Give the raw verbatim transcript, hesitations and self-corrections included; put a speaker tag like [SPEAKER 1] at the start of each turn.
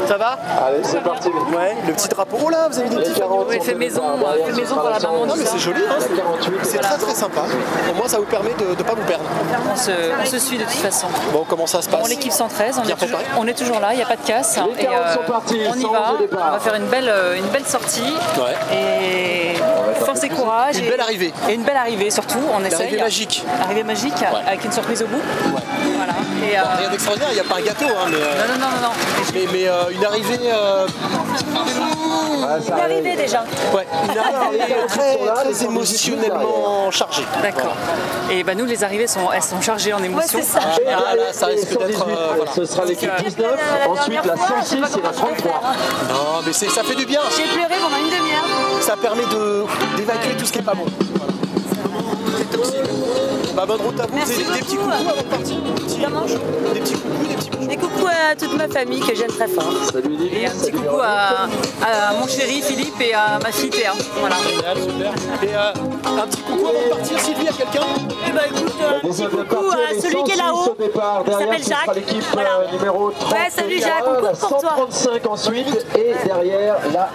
[SPEAKER 1] Ça va?
[SPEAKER 2] Allez, c'est parti.
[SPEAKER 1] Ouais, le petit drapeau. Oh là, vous avez des petits fanny.
[SPEAKER 3] Oui, fait maison, euh, fait maison pour la maman.
[SPEAKER 1] Non, mais c'est joli, hein. C'est très très sympa. Au moins, ça vous permet de ne pas vous perdre.
[SPEAKER 3] On se, on se suit de toute façon.
[SPEAKER 1] Bon, comment ça se passe?
[SPEAKER 3] Bon, l'équipe cent treize, on
[SPEAKER 1] Bien
[SPEAKER 3] est, toujours,
[SPEAKER 1] préparé.
[SPEAKER 3] on est toujours là, il n'y a pas de casse.
[SPEAKER 2] Les
[SPEAKER 3] Et,
[SPEAKER 2] quarante sont partis,
[SPEAKER 3] on y
[SPEAKER 2] sans
[SPEAKER 3] va,
[SPEAKER 2] au départ.
[SPEAKER 3] on va faire une belle, euh, une belle sortie.
[SPEAKER 1] Ouais.
[SPEAKER 3] Et force et courage.
[SPEAKER 1] Une
[SPEAKER 3] et,
[SPEAKER 1] belle arrivée.
[SPEAKER 3] Et une belle arrivée surtout, on essaye.
[SPEAKER 1] L'arrivée magique.
[SPEAKER 3] Arrivée magique, avec une surprise au bout.
[SPEAKER 1] Ouais.
[SPEAKER 3] Voilà. Et, euh,
[SPEAKER 1] Bon, rien d'extraordinaire, il n'y a pas un gâteau, hein, mais, euh,
[SPEAKER 3] non, non, non, non, non.
[SPEAKER 1] mais, mais, euh, une arrivée. Euh,
[SPEAKER 3] Une arrivée déjà.
[SPEAKER 1] ouais, une arrivée très, très émotionnellement chargée.
[SPEAKER 3] D'accord. Et bah, nous, les arrivées, sont, elles sont chargées en émotions.
[SPEAKER 4] Ouais, c'est ça.
[SPEAKER 1] Ah, là, ça risque d'être. euh, voilà.
[SPEAKER 2] Ce sera l'équipe
[SPEAKER 3] Donc, euh,
[SPEAKER 2] dix-neuf, ensuite la cent six et la trente-trois.
[SPEAKER 1] Non, mais c'est- ça fait du bien.
[SPEAKER 4] J'ai pleuré pendant une demi-heure.
[SPEAKER 1] Ça permet de- d'évacuer tout ce qui est pas bon. Voilà. C'est toxique. Bah, bonne route à vous.
[SPEAKER 4] Merci
[SPEAKER 1] Des, des petits
[SPEAKER 4] beaucoup.
[SPEAKER 1] coucous avant de partir. Des petits,
[SPEAKER 4] Comment
[SPEAKER 1] des petits coucous, des petits coucous.
[SPEAKER 4] Et coucou à toute ma famille que j'aime très fort.
[SPEAKER 2] Salut Lily.
[SPEAKER 3] Et un petit coucou à, à mon chéri Philippe et à ma fille Théa. Voilà.
[SPEAKER 1] Génial, super. Et euh, un petit coucou avant de partir, Sylvie, à quelqu'un?
[SPEAKER 4] Et bah écoute, euh, un petit coucou à celui qui est là-haut. Il s'appelle Jacques.
[SPEAKER 2] L'équipe
[SPEAKER 4] Voilà.
[SPEAKER 2] numéro trente.
[SPEAKER 4] Ouais, salut Jacques, on
[SPEAKER 2] la
[SPEAKER 4] court pour toi.
[SPEAKER 2] cent trente-cinq ensuite et derrière la